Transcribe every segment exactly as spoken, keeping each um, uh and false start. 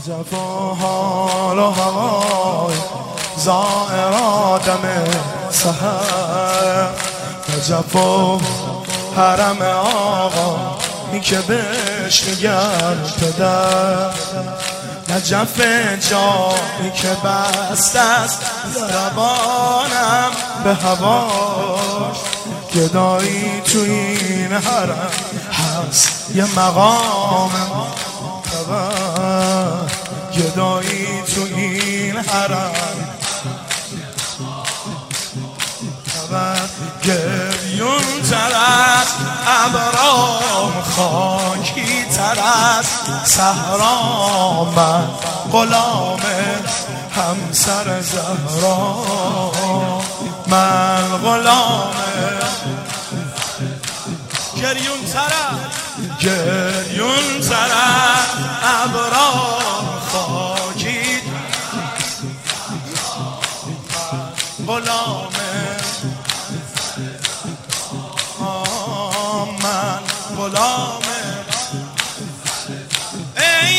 جفا حال و هوای زائر آدم سحر جفا حرم آقا این که بهش میگن پدر نجف جایی که بست است زبانم به هواش گدایی تو این حرم هست یه مقام معتبر گدایی تو این حرم گریون تر از ابرام خاکی تر از صحرا من غلام همسر زهرا من غلام گریون تر از گریون تر از ابرام خاکی غلام من غلام ای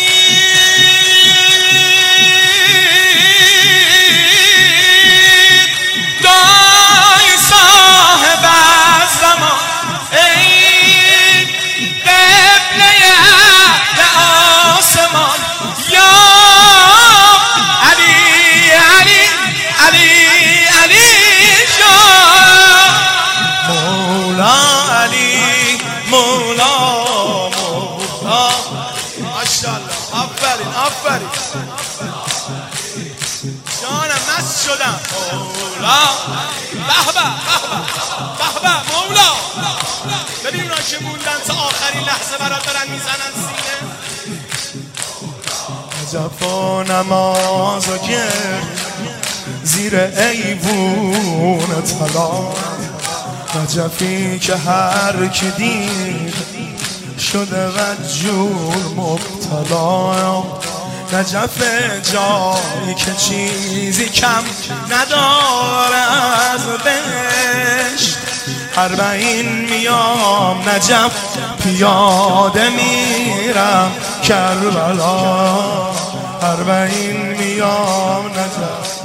دای صاحب الزمان ای قبله اهل آسمان یا علی علی علی علی جان مولا علی مولا مولا ماشاءالله آفرین آفرین جانم مست شدم مولا به به به به مولا ببین اونا که موندن تا آخرین لحظه برات دارن میزنن سینه جفا نماز و گر زیر ایوون طلا نجفی که هر کی دید شده و جور مبتلا نجف جایی که چیزی کم نداره از بهشت اربعین میام نجف پیاده میرم کربلا اربعین میام نجف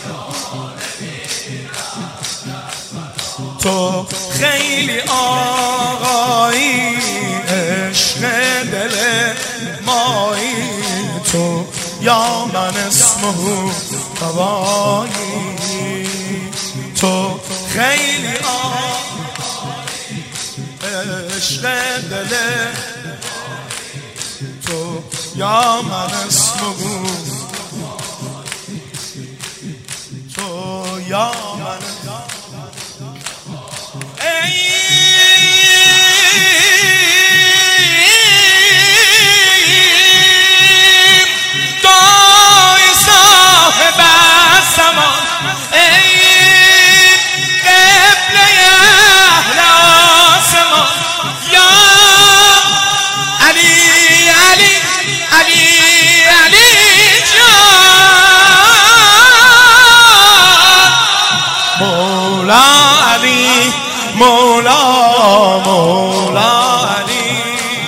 تو خیلی آقایی عشق دل مایی تو یا من اسمه هوایی تو خیلی آقایی عشق دل تو یا من اسمه تو یا من دای صاحب الزمان ای قبله اهل آسمان یا علی علی علی علی جان مولا علی مولا مولا علی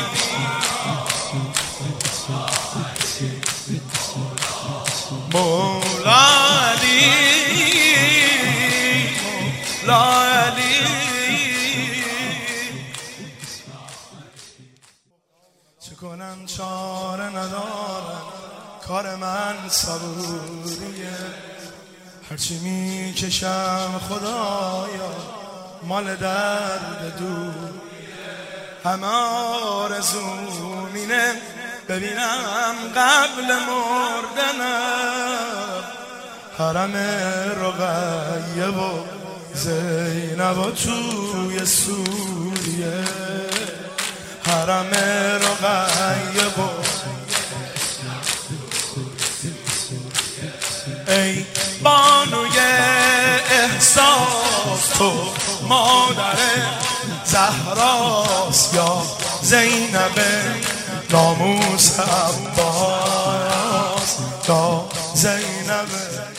مولا علی مولا علی چه کنم چاره ندارم کار من صبوریه هرچی میکشم خدایا مال درد دور همه آرزوم اینه ببینم قبل مردنم حرم رقیه و زینب و توی سوریه حرم رقیه و ای بانوی احساس تو مادر زهراست یا زینب ناموس عباس یا زینب